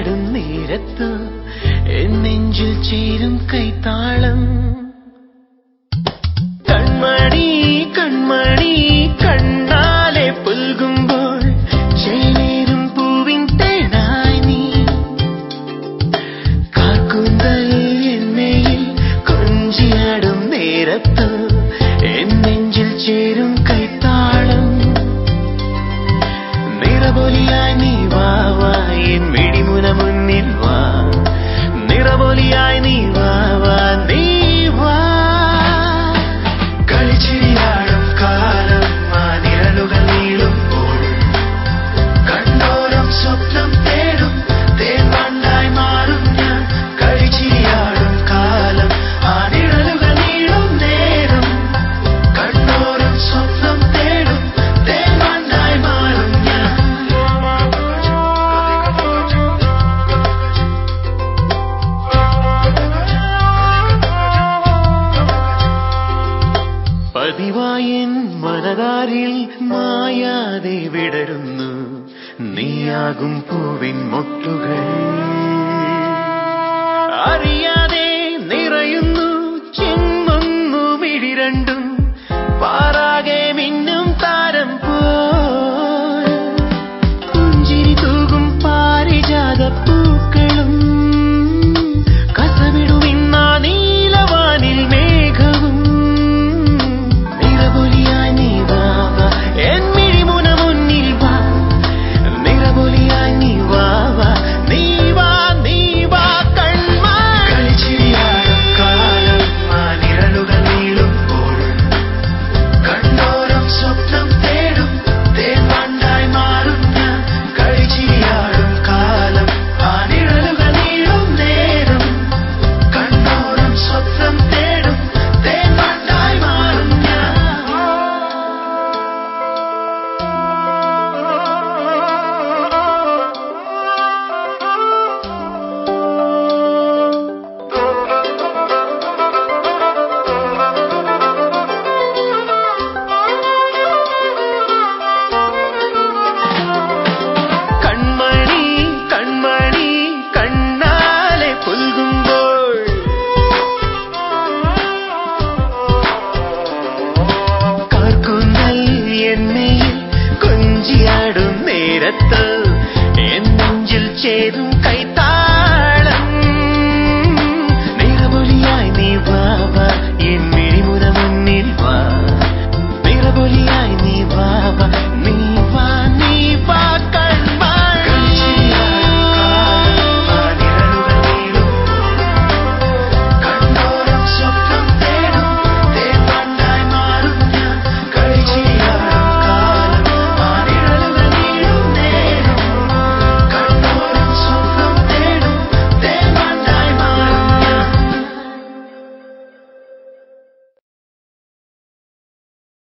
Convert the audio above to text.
കൊഞ്ചിയാടും നേരത്ത് എൻ നെഞ്ചിൽ ചേരും കൈത്താളം. കൺമണി കൺമണി കണ്ണാലെ പുൽകുമ്പോൾ ചേനേരും പൂവിൻ തേനായി നീ. കാർക്കൂന്തൽ എന്നെയിൽ കൊഞ്ചിയാടും നേരത്ത് എൻ നെഞ്ചിൽ ചേരും കൈത്താളം. നിറബോലിയായി നീ വാ വാ എൻ മിഴിമുന മുന്നിൽ വാ. നിറബോലിയായി നീ വാ വാ നീ വാ. കളിച്ചിരിയാടും കാലം ആ നിഴലുകൾ നീളുമ്പോൾ കണ്ണോരം സ്വപ്നം തേടും തേൻവണ്ടായി മാറും ഞാൻ. കളിച്ചിരിയാടും കാലം ആ നിഴലുകൾ നീളും നേരം കണ്ണോരം സ്വപ്നം തേടും തേൻവണ്ടായി മാറും ഞാൻ. പതിവായൻ മനതാരിൽ മായാതെ വിടരുന്നു നീയാകും പൂവിൻ മൊട്ടുകൾ. അറിയാതെ നിറയുന്നു ചിമ്മുന്നു മിഴി രണ്ടും പാറാകെ മിന്നും താരം പോൽ. പുഞ്ചിരി തൂകും പാരിജാത പൂക്കളും കസവിടുവിന്ന നീലവാനിൽ മേഘവും. നിറബൊലിയായി നീ വാ വാ എൻ മിഴിമുന മുന്നിൽ വാ. നിറബൊലിയായി നീ വാ വാ നീ വാ നീ വാ. കൺമണി കളിച്ചിരിയാടും കാലം ആ നിഴലുകൾ നീളുമ്പോൾ കണ്ണോരം സ്വപ്നം തേടും തേൻവണ്ടായി മാറും ഞാൻ. കളിച്ചിരിയാടും കാലം ആ നിഴലുകൾ നീളും നേരം കണ്ണോരം സ്വപ്നം തേടും തേൻവണ്ടായി മാറും ഞാൻ. കൺമണി കൺമണി കണ്ണാലെ പുൽകുമ്പോൾ കാർക്കൂന്തൽ എന്നെയിൽ കൊഞ്ചിയാടും നേരത്ത് എൻ നെഞ്ചിൽ ചേരും